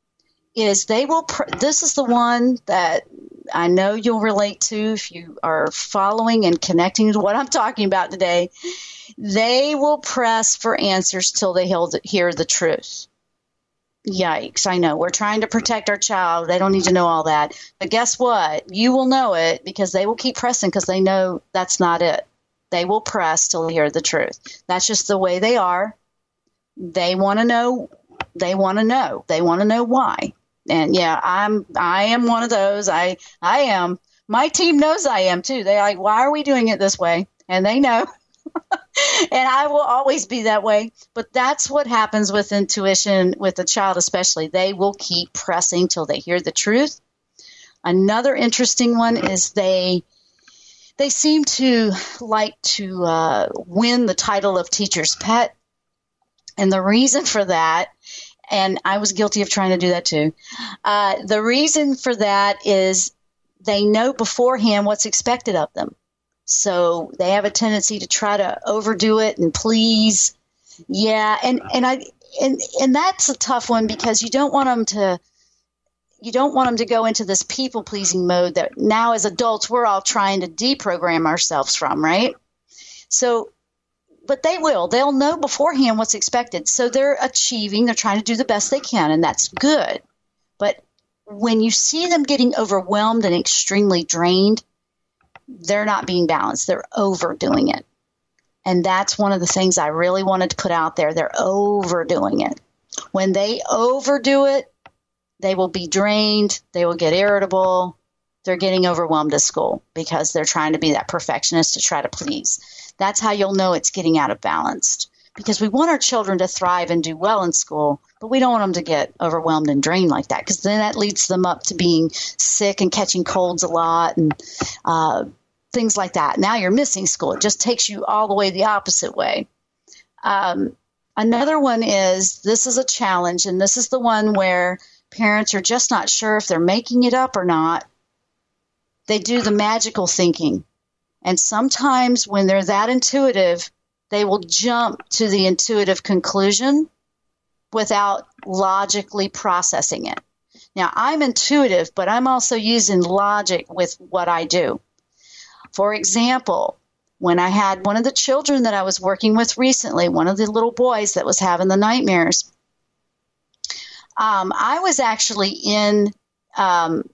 is they will, pr- this is the one that I know you'll relate to if you are following and connecting to what I'm talking about today. They will press for answers till they hear the truth. Yikes, I know. We're trying to protect our child. They don't need to know all that. But guess what? You will know it because they will keep pressing because they know that's not it. They will press till they hear the truth. That's just the way they are. They want to know. They want to know. They want to know why. And yeah, I'm, I am one of those. I, I am. My team knows I am too. They're like, why are we doing it this way? And they know. And I will always be that way. But that's what happens with intuition, with a child especially. They will keep pressing till they hear the truth. Another interesting one is they they seem to like to uh, win the title of teacher's pet. And the reason for that, and I was guilty of trying to do that too, uh, the reason for that is they know beforehand what's expected of them. So they have a tendency to try to overdo it and please. Yeah, and, and I and and that's a tough one because you don't want them to you don't want them to go into this people-pleasing mode that now as adults we're all trying to deprogram ourselves from, right? So, but they will. They'll know beforehand what's expected. So they're achieving, they're trying to do the best they can, and that's good. But when you see them getting overwhelmed and extremely drained, they're not being balanced. They're overdoing it. And that's one of the things I really wanted to put out there. They're overdoing it. When they overdo it, they will be drained. They will get irritable. They're getting overwhelmed at school because they're trying to be that perfectionist to try to please. That's how you'll know it's getting out of balance. Because we want our children to thrive and do well in school, but we don't want them to get overwhelmed and drained like that, because then that leads them up to being sick and catching colds a lot and uh, things like that. Now you're missing school. It just takes you all the way the opposite way. Um, another one is, this is a challenge, and this is the one where parents are just not sure if they're making it up or not. They do the magical thinking. And sometimes when they're that intuitive, they will jump to the intuitive conclusion without logically processing it. Now, I'm intuitive, but I'm also using logic with what I do. For example, when I had one of the children that I was working with recently, one of the little boys that was having the nightmares, Um, I was actually in, um,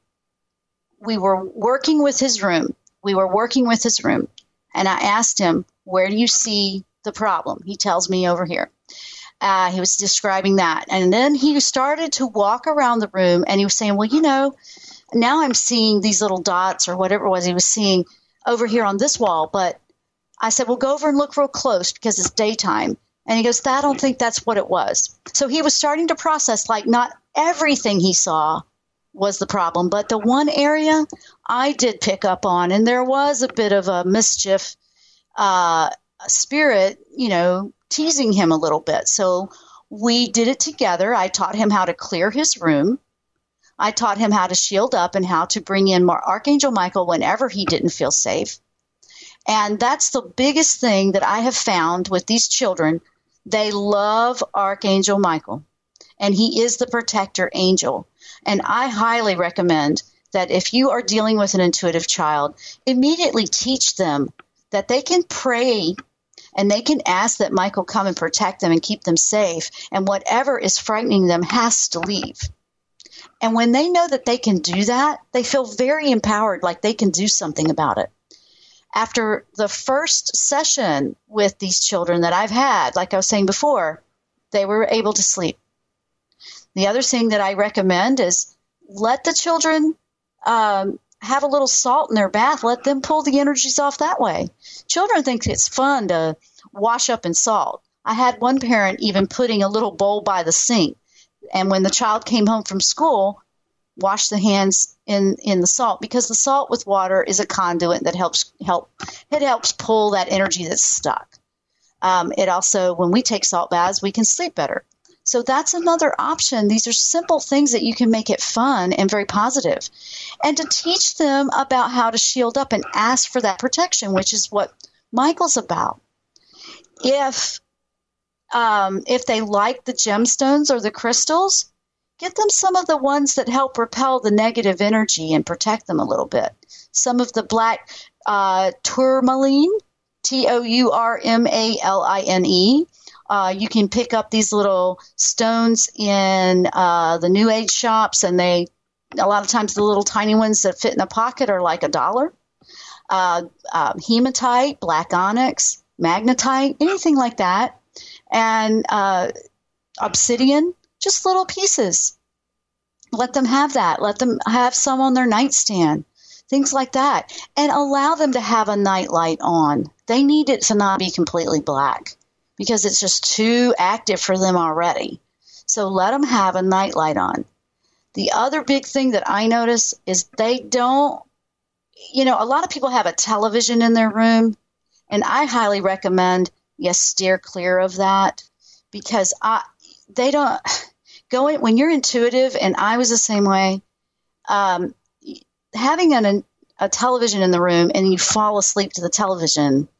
we were working with his room. We were working with his room. And I asked him, where do you see the problem? He tells me over here. Uh, he was describing that. And then he started to walk around the room and he was saying, well, you know, now I'm seeing these little dots or whatever it was he was seeing over here on this wall. But I said, well, go over and look real close because it's daytime. And he goes, I don't think that's what it was. So he was starting to process, like, not everything he saw was the problem, but the one area I did pick up on, and there was a bit of a mischief uh, spirit, you know, teasing him a little bit. So we did it together. I taught him how to clear his room. I taught him how to shield up and how to bring in more Archangel Michael whenever he didn't feel safe. And that's the biggest thing that I have found with these children. They love Archangel Michael, and he is the protector angel. And I highly recommend that if you are dealing with an intuitive child, immediately teach them that they can pray and they can ask that Michael come and protect them and keep them safe, and whatever is frightening them has to leave. And when they know that they can do that, they feel very empowered, like they can do something about it. After the first session with these children that I've had, like I was saying before, they were able to sleep. The other thing that I recommend is let the children um, have a little salt in their bath. Let them pull the energies off that way. Children think it's fun to wash up in salt. I had one parent even putting a little bowl by the sink. And when the child came home from school, wash the hands in, in the salt, because the salt with water is a conduit that helps help it helps pull that energy that's stuck. Um, it also, when we take salt baths, we can sleep better. So that's another option. These are simple things that you can make it fun and very positive. And to teach them about how to shield up and ask for that protection, which is what Michael's about. If um, if they like the gemstones or the crystals, get them some of the ones that help repel the negative energy and protect them a little bit. Some of the black uh, tourmaline, T O U R M A L I N E. Uh, you can pick up these little stones in uh, the New Age shops, and they, a lot of times the little tiny ones that fit in a pocket are like a dollar. Uh, uh, hematite, black onyx, magnetite, anything like that. And uh, obsidian, just little pieces. Let them have that. Let them have some on their nightstand, things like that. And allow them to have a nightlight on. They need it to not be completely black because it's just too active for them already. So let them have a nightlight on. The other big thing that I notice is they don't, you know, a lot of people have a television in their room, and I highly recommend you steer clear of that, because I, they don't go in, when you're intuitive, and I was the same way, um, having an, a television in the room and you fall asleep to the television,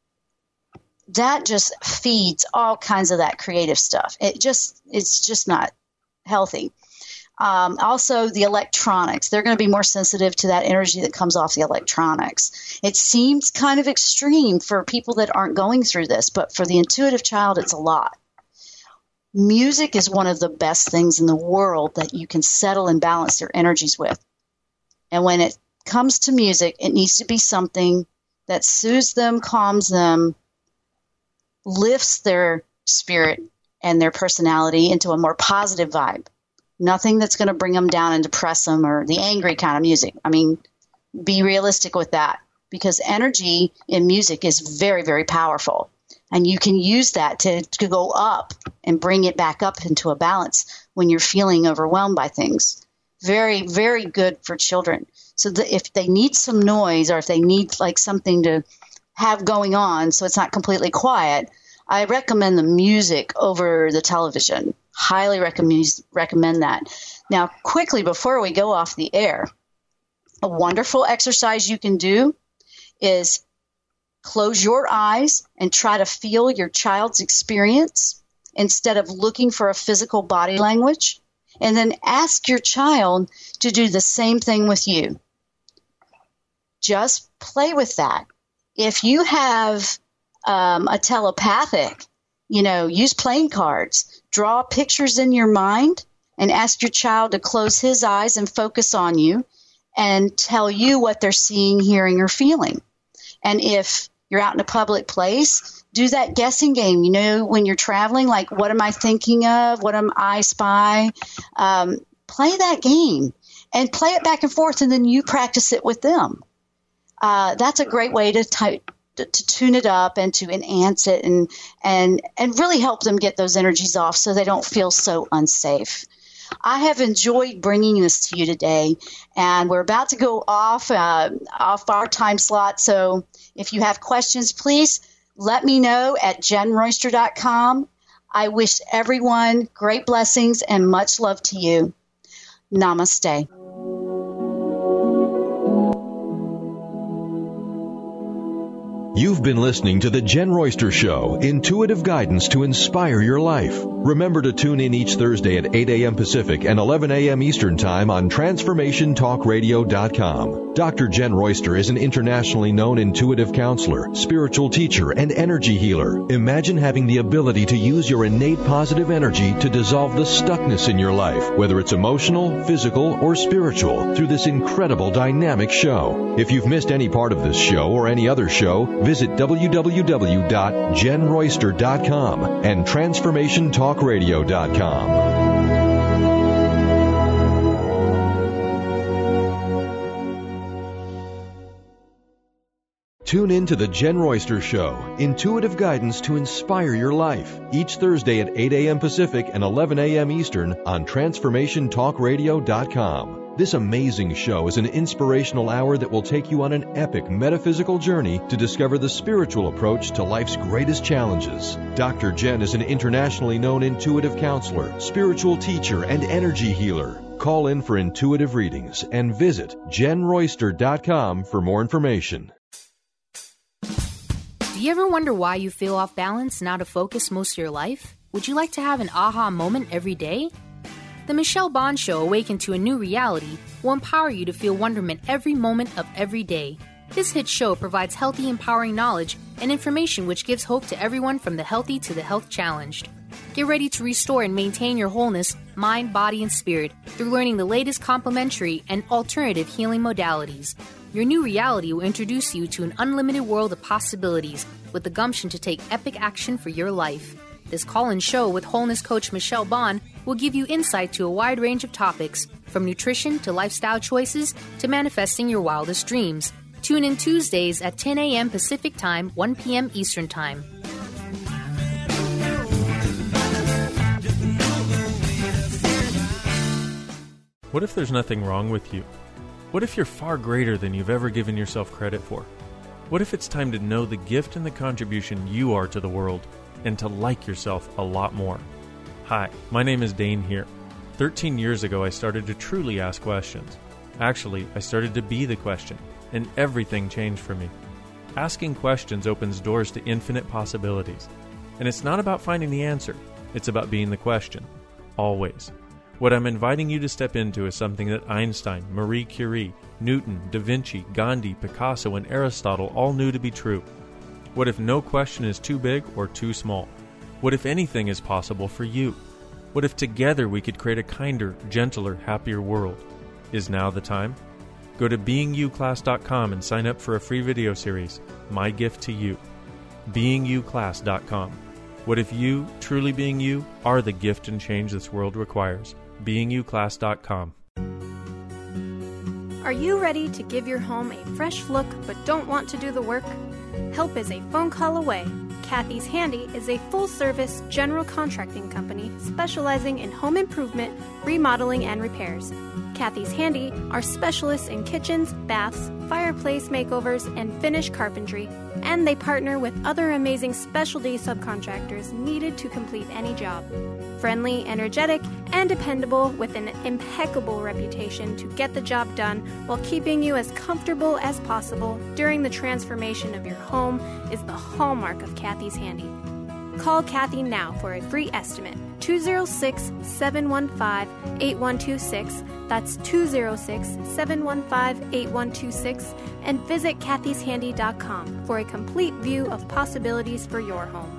that just feeds all kinds of that creative stuff. It just, it's just not healthy. Um, also, the electronics. They're going to be more sensitive to that energy that comes off the electronics. It seems kind of extreme for people that aren't going through this, but for the intuitive child, it's a lot. Music is one of the best things in the world that you can settle and balance their energies with. And when it comes to music, it needs to be something that soothes them, calms them, lifts their spirit and their personality into a more positive vibe. Nothing that's going to bring them down and depress them, or the angry kind of music. I mean, be realistic with that, because energy in music is very, very powerful. And you can use that to, to go up and bring it back up into a balance when you're feeling overwhelmed by things. Very, very good for children. So the, if they need some noise, or if they need like something to have going on so it's not completely quiet, I recommend the music over the television. Highly recommend, recommend that. Now, quickly, before we go off the air, a wonderful exercise you can do is close your eyes and try to feel your child's experience instead of looking for a physical body language. And then ask your child to do the same thing with you. Just play with that. If you have um, a telepathic, you know, use playing cards. Draw pictures in your mind and ask your child to close his eyes and focus on you and tell you what they're seeing, hearing, or feeling. And if you're out in a public place, do that guessing game. You know, when you're traveling, like, what am I thinking of? What am I spy? Um, play that game and play it back and forth, and then you practice it with them. Uh, that's a great way to, t- to to tune it up and to enhance it and and and really help them get those energies off so they don't feel so unsafe. I have enjoyed bringing this to you today, and we're about to go off uh, off our time slot. So if you have questions, please let me know at jen royster dot com. I wish everyone great blessings and much love to you. Namaste. You've been listening to The Jen Royster Show, intuitive guidance to inspire your life. Remember to tune in each Thursday at eight a.m. Pacific and eleven a.m. Eastern Time on transformation talk radio dot com. Doctor Jen Royster is an internationally known intuitive counselor, spiritual teacher, and energy healer. Imagine having the ability to use your innate positive energy to dissolve the stuckness in your life, whether it's emotional, physical, or spiritual, through this incredible dynamic show. If you've missed any part of this show or any other show, visit w w w dot jen royster dot com and transformation talk radio dot com. Tune in to The Jen Royster Show, intuitive guidance to inspire your life, each Thursday at eight a.m. Pacific and eleven a.m. Eastern on transformation talk radio dot com. This amazing show is an inspirational hour that will take you on an epic metaphysical journey to discover the spiritual approach to life's greatest challenges. Doctor Jen is an internationally known intuitive counselor, spiritual teacher, and energy healer. Call in for intuitive readings and visit jen royster dot com for more information. Do you ever wonder why you feel off balance and out of focus most of your life? Would you like to have an aha moment every day? The Michelle Bond Show, Awaken to a New Reality, will empower you to feel wonderment every moment of every day. This hit show provides healthy, empowering knowledge and information which gives hope to everyone from the healthy to the health challenged. Get ready to restore and maintain your wholeness, mind, body, and spirit through learning the latest complementary and alternative healing modalities. Your new reality will introduce you to an unlimited world of possibilities with the gumption to take epic action for your life. This call-in show with wholeness coach Michelle Bond will give you insight to a wide range of topics, from nutrition to lifestyle choices to manifesting your wildest dreams. Tune in Tuesdays at ten a.m. Pacific Time, one p.m. Eastern Time. What if there's nothing wrong with you? What if you're far greater than you've ever given yourself credit for? What if it's time to know the gift and the contribution you are to the world, and to like yourself a lot more? Hi, my name is Dane here. thirteen years ago, I started to truly ask questions. Actually, I started to be the question, and everything changed for me. Asking questions opens doors to infinite possibilities. And it's not about finding the answer, it's about being the question. Always. What I'm inviting you to step into is something that Einstein, Marie Curie, Newton, Da Vinci, Gandhi, Picasso, and Aristotle all knew to be true. What if no question is too big or too small? What if anything is possible for you? What if together we could create a kinder, gentler, happier world? Is now the time? Go to being you class dot com and sign up for a free video series, My Gift to You. being you class dot com. What if you, truly being you, are the gift and change this world requires? being you class dot com. Are you ready to give your home a fresh look but don't want to do the work? Help is a phone call away. Kathy's Handy is a full-service general contracting company specializing in home improvement, remodeling, and repairs. Kathy's Handy are specialists in kitchens, baths, fireplace makeovers, and finish carpentry, and they partner with other amazing specialty subcontractors needed to complete any job. Friendly, energetic, and dependable with an impeccable reputation to get the job done while keeping you as comfortable as possible during the transformation of your home is the hallmark of Kathy's Handy. Call Kathy now for a free estimate. two oh six, seven one five, eight one two six. That's two oh six, seven one five, eight one two six. And visit kathys handy dot com for a complete view of possibilities for your home.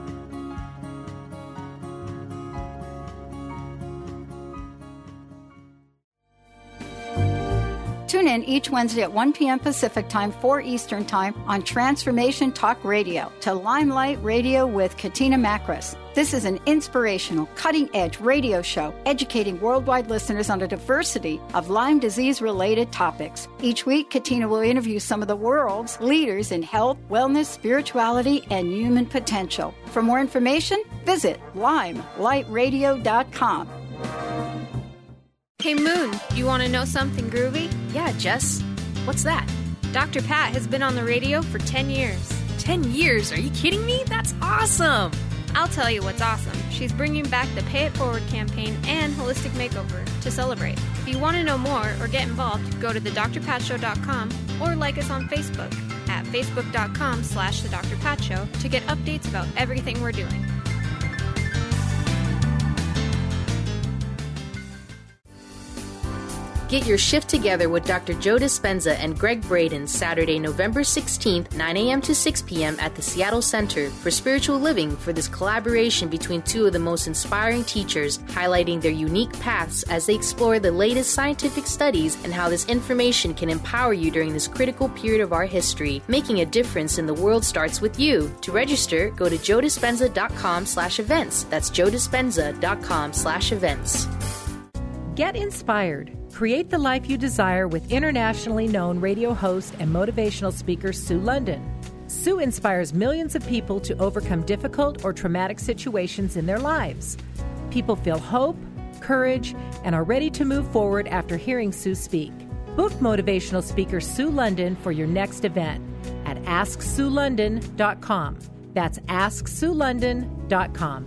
Tune in each Wednesday at one p.m. Pacific Time, four Eastern Time on Transformation Talk Radio to Limelight Radio with Katina Makris. This is an inspirational, cutting-edge radio show educating worldwide listeners on a diversity of Lyme disease-related topics. Each week, Katina will interview some of the world's leaders in health, wellness, spirituality, and human potential. For more information, visit limelight radio dot com. Hey Moon, you want to know something groovy? Yeah, Jess. What's that? Doctor Pat has been on the radio for ten years. Ten years? Are you kidding me? That's awesome! I'll tell you what's awesome. She's bringing back the Pay It Forward campaign and Holistic Makeover to celebrate. If you want to know more or get involved, go to the dr pat show dot com or like us on Facebook at facebook dot com slash the Doctor Pat Show to get updates about everything we're doing. Get your shift together with Doctor Joe Dispenza and Greg Braden Saturday, November sixteenth, nine a.m. to six p.m. at the Seattle Center for Spiritual Living for this collaboration between two of the most inspiring teachers, highlighting their unique paths as they explore the latest scientific studies and how this information can empower you during this critical period of our history. Making a difference in the world starts with you. To register, go to joe dispenza dot com slash events. That's joe dispenza dot com slash events. Get inspired. Create the life you desire with internationally known radio host and motivational speaker Sue London. Sue inspires millions of people to overcome difficult or traumatic situations in their lives. People feel hope, courage, and are ready to move forward after hearing Sue speak. Book motivational speaker Sue London for your next event at ask sue london dot com. That's ask sue london dot com.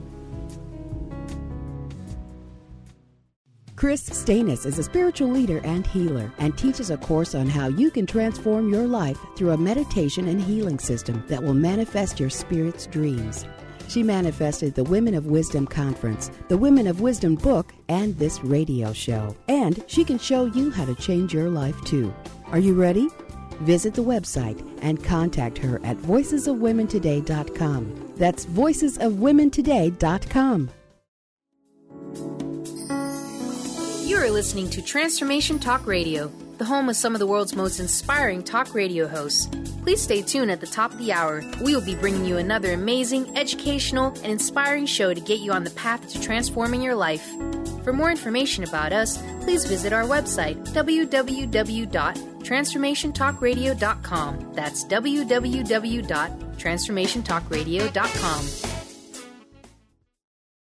Chris Stanis is a spiritual leader and healer and teaches a course on how you can transform your life through a meditation and healing system that will manifest your spirit's dreams. She manifested the Women of Wisdom Conference, the Women of Wisdom book, and this radio show. And she can show you how to change your life too. Are you ready? Visit the website and contact her at voices of women today dot com. That's voices of women today dot com. You are listening to Transformation Talk Radio, the home of some of the world's most inspiring talk radio hosts. Please stay tuned at the top of the hour. We will be bringing you another amazing, educational, and inspiring show to get you on the path to transforming your life. For more information about us, please visit our website, w w w dot transformation talk radio dot com. That's w w w dot transformation talk radio dot com.